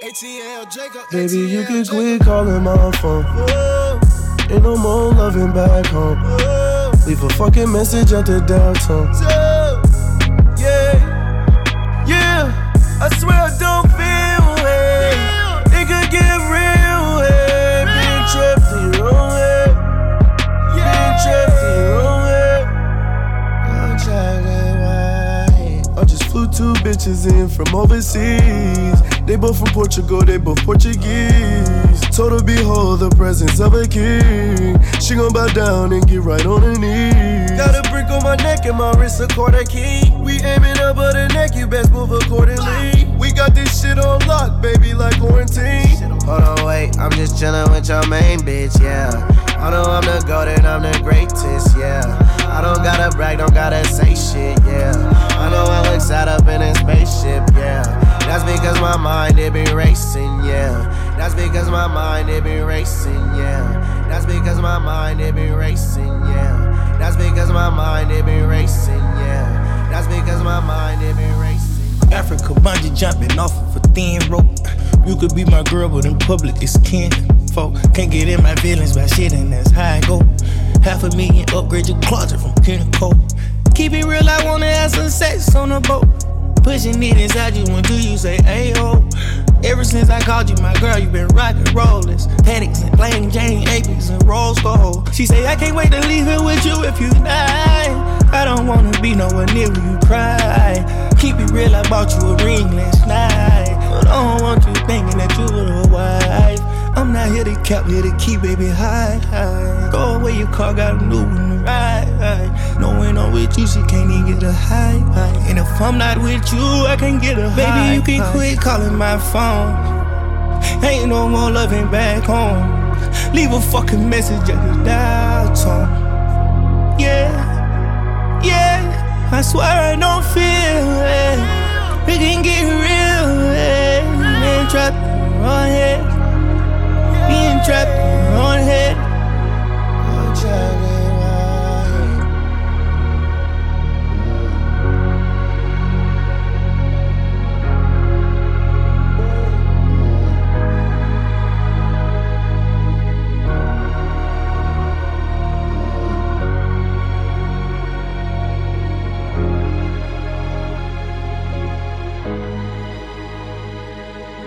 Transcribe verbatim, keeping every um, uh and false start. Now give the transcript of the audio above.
A T L Jacob. Baby, you can quit calling my phone. Ain't no more loving back home. Leave a fucking message at the downtown. Yeah, yeah. I swear I don't feel it. It could get real, hey. Being trapped in your own head. Being trapped in your own head. I'm trying to why. I just flew two bitches in from overseas. They both from Portugal, they both Portuguese. Told her behold the presence of a king. She gon' bow down and get right on her knees. Got a brick on my neck and my wrist a quarter key. We aiming up at the neck, you best move accordingly. We got this shit on lock, baby, like quarantine. Hold on, wait, I'm just chillin' with your main bitch, yeah. I know I'm the goat and I'm the greatest, yeah. I don't gotta brag, don't gotta say shit, yeah. I know I look sad up in a spaceship, yeah. That's because my mind, it be racing, yeah. That's because my mind, it be racing, yeah. That's because my mind, it be racing, yeah. That's because my mind, it be racing, yeah. That's because my mind, it be racing. Africa bungee jumping off of a thin rope. You could be my girl, but in public it's kin. Folk can't get in my feelings by shit, and that's how I go. Half a million, upgrade your closet from Pinnacle. Keep it real, I wanna have some sex on the boat. Pushing it inside you until you say, ayo. Ever since I called you my girl, you been rockin' rollers. Headaches and plain Jane, Apis and rose gold. She say, I can't wait to leave here with you if you die. I don't wanna be nowhere near when you cry. Keep it real, I bought you a ring last night. But I don't want you thinking that you were a wife. I'm not here to cap, here to keep baby high, high. Go away, your car got a new one to ride. No, when I'm with you, she can't even get a high, high. And if I'm not with you, I can't get a high. Baby, you can high. Quit calling my phone. Ain't no more loving back home. Leave a fucking message at the dial tone. Yeah, yeah. I swear I don't feel it. It can get real, yeah. Man trapped in my head.